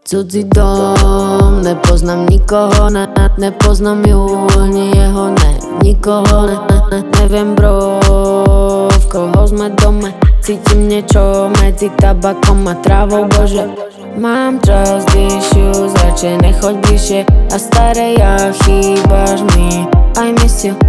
Cudzí dom, nepoznám nikoho, nepoznám ju, ani jeho, nikoho, neviem bro, v koho sme dome. Cítim niečo medzi tabakom a trávou, bože. Mám trust issues, radšej nechoď bližšie a staré ja, chýbaš mi, I miss you.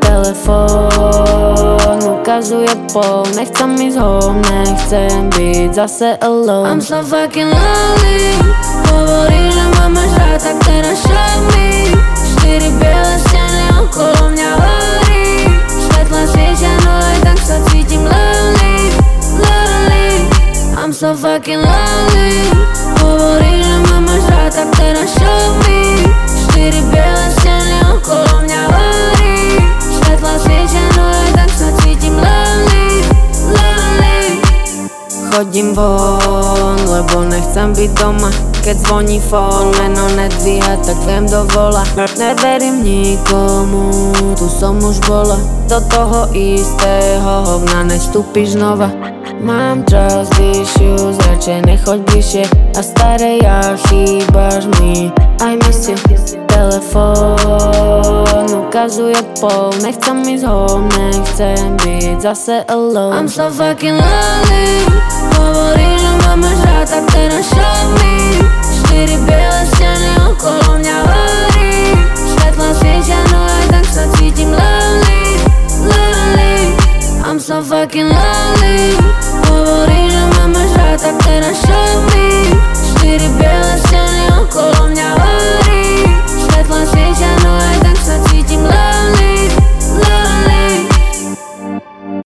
Telefón ukazuje pol, nechcem ísť home, nechcem byť zase alone. I'm so fucking lonely, hovorí, že ma máš rád, tak teraz show me. 4 biele steny okolo mňa horí, svetla svietia, no aj tak sa cítim lonely, lonely. I'm so fucking lonely, hovorí, že ma máš rád, tak teraz show me. 4 biele steny okolo mňa horí, svetla svietia, no aj tak sa cítim lonely, lonely. Chodím von, lebo nechcem byť doma. Keď zvoní fón, meno nedvíha, tak viem dovola. Neverím nikomu, tu som už bola. Do toho istého hovna nevstúpiš znova. Mám trust issues, radšej nechoď bližšie a staré ja, chýbaš mi, I miss you. Telefón ukazuje pol, nechcem ísť home, nechcem byť zase alone. I'm so fucking lonely, hovorí, že ma máš rád, tak teraz show me. 4 biele steny okolo mňa horí, svetla svietia, no aj tak sa cítim lonely, lonely. I'm so fucking lonely, hovorí, že ma máš rád, tak teraz show me. 4 biele